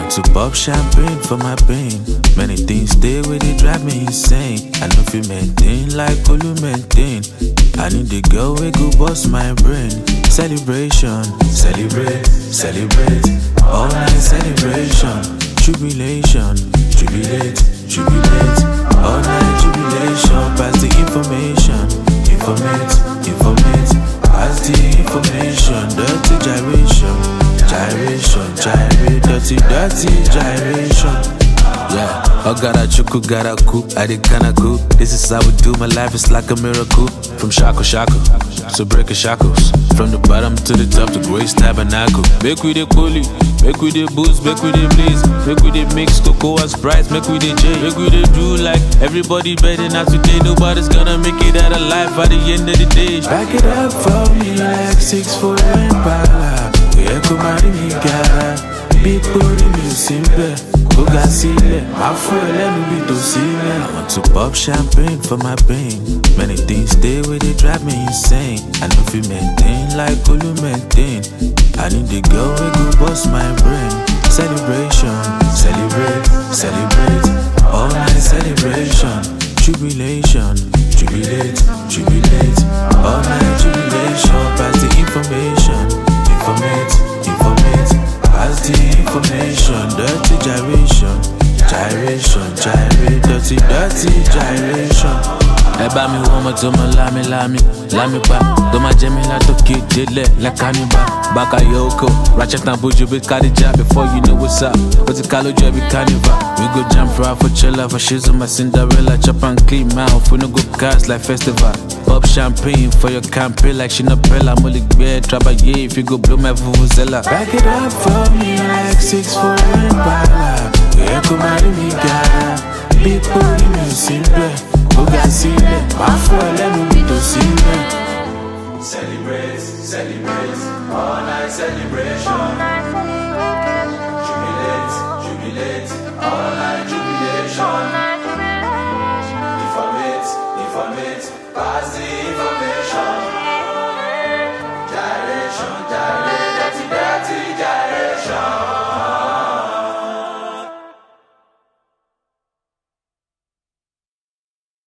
want to pop champagne for my pain. Many things stay where they drive me insane. I know if you maintain like Olu maintain. I need the girl we go bust my brain. Celebration, celebrate, celebrate. All night celebration. Jubilation, jubilate, jubilate. All night jubilation. Pass the information, informate, informate. Pass the information. Dirty gyration, gyration, gyrate. Dirty, dirty gyration. Yeah, I got a chuku, got a coup, I did kinda cool. This is how we do, my life is like a miracle. From shackle, shackle, so breaking shackles. From the bottom to the top, the Grace Tabernacle. Make we the coolie, make we the booze, make we the blaze. Make we the mix, cocoa and Sprite, make we the J. Make we the do like everybody better not today. Nobody's gonna make it out alive by the end of the day. Back it up for me like 6'4" Impala. We echo my gara. People in you simple. I want to pop champagne for my pain. Many things stay where they drive me insane. I know if you maintain like Olu maintain. I need the girl we go bust my brain. Celebration, celebrate, celebrate. All night celebration. Jubilation, jubilate, jubilate. All night jubilation. Pass the information, informate, informate. Pass the information. Dirty gyration, gyration, gyrate. Dirty, dirty gyration. Eba mi woman to my lami, lami, lami pa. Do my jemmy la to kid dele like cannibal. Baka Yoko, Ratchet and Buju with Kadija. Before you know what's up, what's the college every carnival. We go jump around for chiller, for shizzle my Cinderella. Chop and clean mouth, we no go cars like festival. Pop champagne for your campaign like Shinapella. Molly bear, Trabaye if you go blow my vuvuzela. Back it up for me like 6'4" Impala. We echo my gara. People in me simple. Celebrate, celebrate, all night celebration. Jubilate, jubilate, all night jubilation. Informate, informate, pass the information.